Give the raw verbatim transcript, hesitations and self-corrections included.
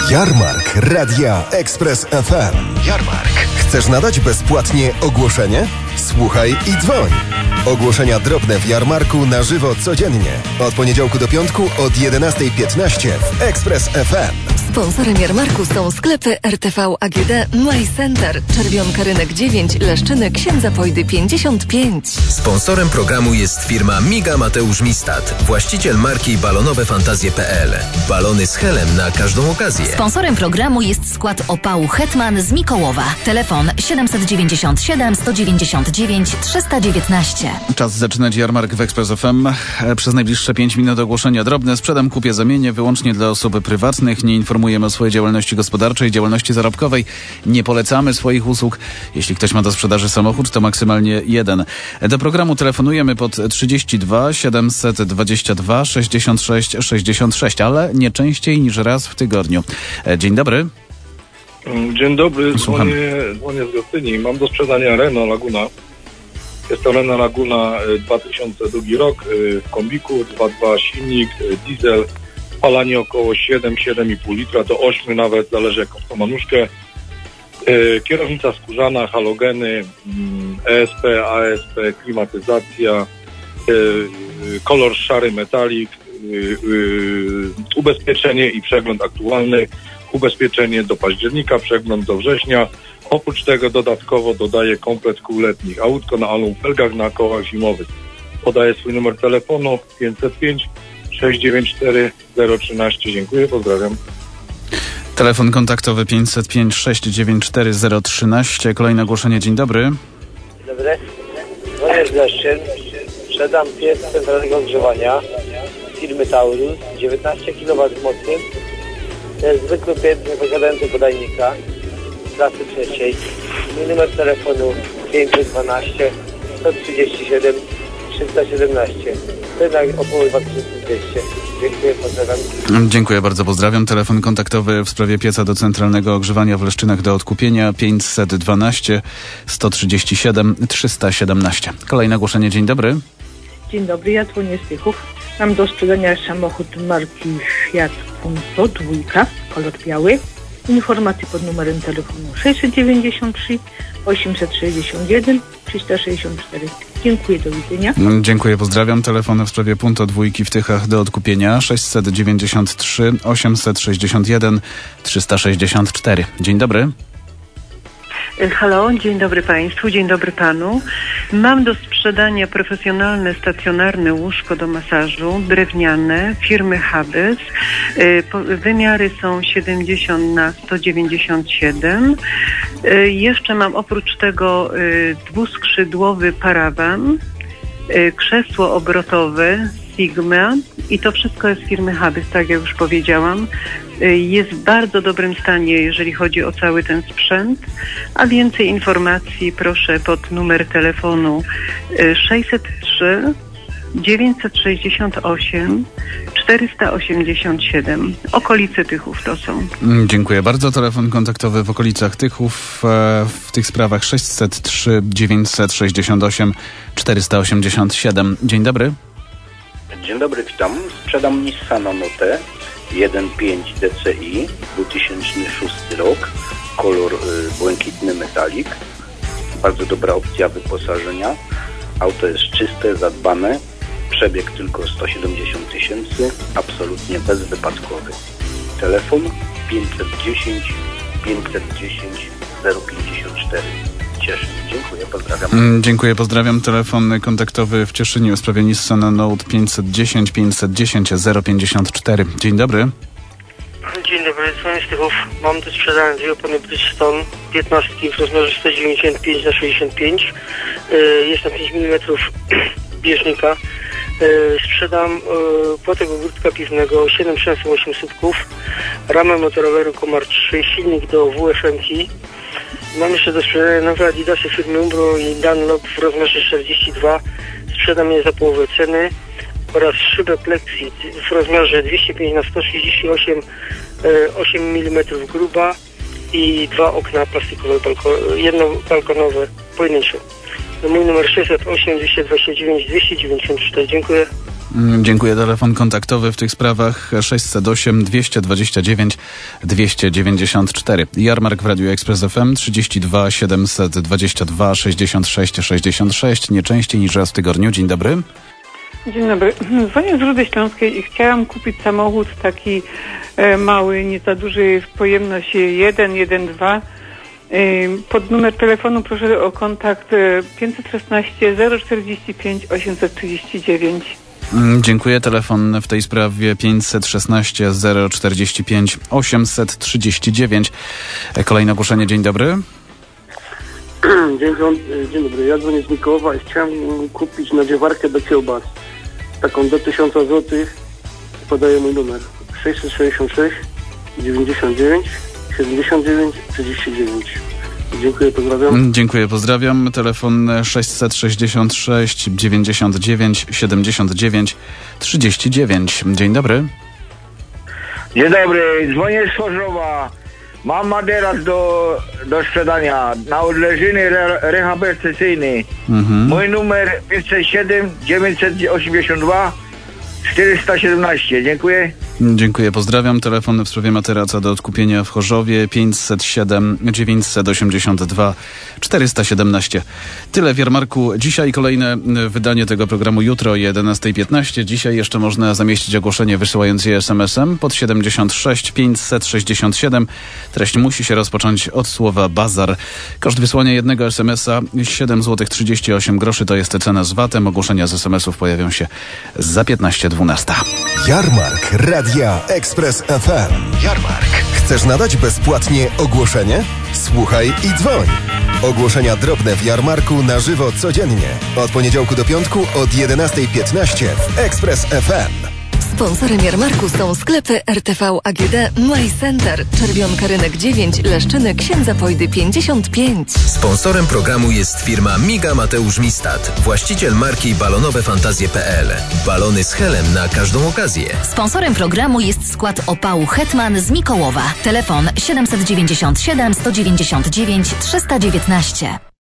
Jarmark Radia Express F M. Jarmark. Chcesz nadać bezpłatnie ogłoszenie? Słuchaj i dzwoń. Ogłoszenia drobne w Jarmarku na żywo codziennie. Od poniedziałku do piątku od jedenastej piętnaście w Express F M. Sponsorem Jarmarku są sklepy R T V A G D My Center, Czerwionka Rynek dziewięć, Leszczyny, Księdza Pojdy pięćdziesiąt pięć. Sponsorem programu jest firma Miga Mateusz Mistat, właściciel marki balonowe fantazje kropka p l. Balony z helem na każdą okazję. Sponsorem programu jest skład opału Hetman z Mikołowa. Telefon siedemset dziewięćdziesiąt siedem, sto dziewięćdziesiąt dziewięć, trzysta dziewiętnaście. Czas zaczynać Jarmark w Express F M. Przez najbliższe pięć minut ogłoszenia drobne. Sprzedam, kupię, zamienię wyłącznie dla osób prywatnych. Nie informujemy o swojej działalności gospodarczej, działalności zarobkowej. Nie polecamy swoich usług. Jeśli ktoś ma do sprzedaży samochód, to maksymalnie jeden. Do programu telefonujemy pod trzydzieści dwa siedemset dwadzieścia dwa sześćdziesiąt sześć sześćdziesiąt sześć, ale nie częściej niż raz w tygodniu. Dzień dobry. Dzień dobry, dzwonię, dzwonię z Gostyni. Mam do sprzedania Renault Laguna. Jest to Renault Laguna dwa tysiące drugi rok w kombiku, dwa przecinek dwa silnik, diesel, spalanie około siedem, siedem i pół litra do ośmiu nawet, zależy jaką to ma nóżkę. Kierownica skórzana, halogeny, E S P, A S P, klimatyzacja, kolor szary metalik, ubezpieczenie i przegląd aktualny, ubezpieczenie do października, przegląd do września. Oprócz tego dodatkowo dodaję komplet kół letnich, autko na alufelgach na kołach zimowych. Podaję swój numer telefonu pięćset pięć sześćset dziewięćdziesiąt cztery zero trzynaście. Dziękuję, pozdrawiam. Telefon kontaktowy pięćset pięć sześćset dziewięćdziesiąt cztery zero trzynaście. Kolejne ogłoszenie. Dzień dobry. Dzień dobry. Dzwonię z Leszczyn. Sprzedam piec centralnego ogrzewania firmy Taurus, dziewiętnaście kilowatów mocy. To jest zwykły piec nieposiadający podajnika klasy trzeciej. Mój numer telefonu pięćset dwanaście sto trzydzieści siedem trzysta siedemnaście. Cena około dwa tysiące dwieście. Dziękuję, pozdrawiam. Dziękuję bardzo, pozdrawiam. Telefon kontaktowy w sprawie pieca do centralnego ogrzewania w Leszczynach do odkupienia pięćset dwanaście sto trzydzieści siedem trzysta siedemnaście. Kolejne ogłoszenie. Dzień dobry. Dzień dobry, ja dzwonię z Tychów. Mam do sprzedania samochód marki Fiat Punto, dwójka, kolor biały. Informacje pod numerem telefonu sześćset dziewięćdziesiąt trzy osiemset sześćdziesiąt jeden trzysta sześćdziesiąt cztery. Dziękuję, do widzenia. Dziękuję, pozdrawiam. Telefon w sprawie Punto dwójki w Tychach do odkupienia sześćset dziewięćdziesiąt trzy osiemset sześćdziesiąt jeden trzysta sześćdziesiąt cztery. Dzień dobry. Halo, dzień dobry Państwu, dzień dobry Panu. Mam do sprzedania profesjonalne, stacjonarne łóżko do masażu, drewniane, firmy Habes. Wymiary są siedemdziesiąt na sto dziewięćdziesiąt siedem. Jeszcze mam oprócz tego dwuskrzydłowy parawan, krzesło obrotowe Sigma i to wszystko jest firmy Habes, tak jak już powiedziałam. Jest w bardzo dobrym stanie, jeżeli chodzi o cały ten sprzęt, a więcej informacji proszę pod numer telefonu sześćset trzy dziewięćset sześćdziesiąt osiem czterysta osiemdziesiąt siedem. Okolice Tychów to są. Dziękuję bardzo. Telefon kontaktowy w okolicach Tychów w tych sprawach sześćset trzy dziewięćset sześćdziesiąt osiem czterysta osiemdziesiąt siedem. Dzień dobry. Dzień dobry, witam. Sprzedam Nissana Note jeden pięć D C I, dwa tysiące szósty rok, kolor y, błękitny metalik. Bardzo dobra opcja wyposażenia. Auto jest czyste, zadbane. Przebieg tylko sto siedemdziesiąt tysięcy, absolutnie bezwypadkowy. Telefon pięćset dziesięć pięćset dziesięć zero pięćdziesiąt cztery. Cieszyn. Dziękuję, pozdrawiam. Dziękuję, pozdrawiam. Telefon kontaktowy w Cieszynie w sprawie Nissana Note pięćset dziesięć pięćset dziesięć zero pięćdziesiąt cztery. Dzień dobry. Dzień dobry, dzwonię z Tychów. Mam do sprzedania dwie opony Bridgestone piętnastki w rozmiarze sto dziewięćdziesiąt pięć na sześćdziesiąt pięć. Jest na pięć milimetrów bieżnika. Sprzedam płotek ogródka piwnego, siedem tysięcy osiem słupków, ramę motoroweru Komar trzy, silnik do W F M-ki. Mam jeszcze do sprzedania nowe Adidasy firmy Umbro i Dunlop w rozmiarze czterdzieści dwa. Sprzedam je za połowę ceny. Oraz szybę Plexi w rozmiarze dwieście pięć na sto trzydzieści osiem, osiem milimetrów gruba i dwa okna plastikowe, balko- jedno balkonowe, pojedyncze. Mój numer sześćset osiem dwieście dwadzieścia dziewięć dwieście dziewięćdziesiąt cztery. Dziękuję. Dziękuję. Telefon kontaktowy w tych sprawach sześć zero osiem dwieście dwadzieścia dziewięć dwieście dziewięćdziesiąt cztery. Jarmark w Radiu Express F M trzydzieści dwa siedemset dwadzieścia dwa sześćdziesiąt sześć sześćdziesiąt sześć. Nie częściej niż raz w tygodniu. Dzień dobry. Dzień dobry. Dzwonię z Rudy Śląskiej i chciałam kupić samochód taki e, mały, nie za duży, pojemność jeden, jeden, dwa. E, pod numer telefonu proszę o kontakt e, pięćset szesnaście zero czterdzieści pięć osiemset trzydzieści dziewięć. Dziękuję. Telefon w tej sprawie pięćset szesnaście zero czterdzieści pięć osiemset trzydzieści dziewięć. Kolejne ogłoszenie. Dzień dobry. Dzień, dzień dobry. Ja dzwonię z Mikołowa i chciałem kupić nadziewarkę do kiełbas. Taką do tysiąc złotych. Podaję mój numer. sześćset sześćdziesiąt sześć dziewięćdziesiąt dziewięć siedemdziesiąt dziewięć trzydzieści dziewięć. Dziękuję, pozdrawiam. Dziękuję, pozdrawiam. Telefon sześćset sześćdziesiąt sześć dziewięćdziesiąt dziewięć siedemdziesiąt dziewięć trzydzieści dziewięć. Dzień dobry. Dzień dobry, dzwonię z Chorzowa. Mam maderac do, do sprzedania na odleżyny re, rehabilitacyjny. Mhm. Mój numer pięćset siedem dziewięćset osiemdziesiąt dwa czterysta siedemnaście. Dziękuję. Dziękuję, pozdrawiam. Telefon w sprawie materaca do odkupienia w Chorzowie pięćset siedem dziewięćset osiemdziesiąt dwa czterysta siedemnaście. Tyle w Jarmarku. Dzisiaj kolejne wydanie tego programu jutro o jedenasta piętnaście. Dzisiaj jeszcze można zamieścić ogłoszenie wysyłając je es em esem pod siedemdziesiąt sześć pięćset sześćdziesiąt siedem. Treść musi się rozpocząć od słowa bazar. Koszt wysłania jednego es em esa siedem złotych trzydzieści osiem groszy. To jest cena z vatem. Ogłoszenia z es em esów pojawią się za piętnaście dwanaście. Jarmark Radia Express F M. Jarmark. Chcesz nadać bezpłatnie ogłoszenie? Słuchaj i dzwoń. Ogłoszenia drobne w Jarmarku na żywo codziennie. Od poniedziałku do piątku od jedenasta piętnaście w Express F M. Sponsorem Jarmarku są sklepy er te ve A G D My Center, Czerwionka Rynek dziewięć, Leszczyny, Księdza Pojdy pięćdziesiąt pięć. Sponsorem programu jest firma Miga Mateusz Mistat, właściciel marki balonowe fantazje kropka pe el. Balony z helem na każdą okazję. Sponsorem programu jest skład opału Hetman z Mikołowa. Telefon siedemset dziewięćdziesiąt siedem sto dziewięćdziesiąt dziewięć trzysta dziewiętnaście.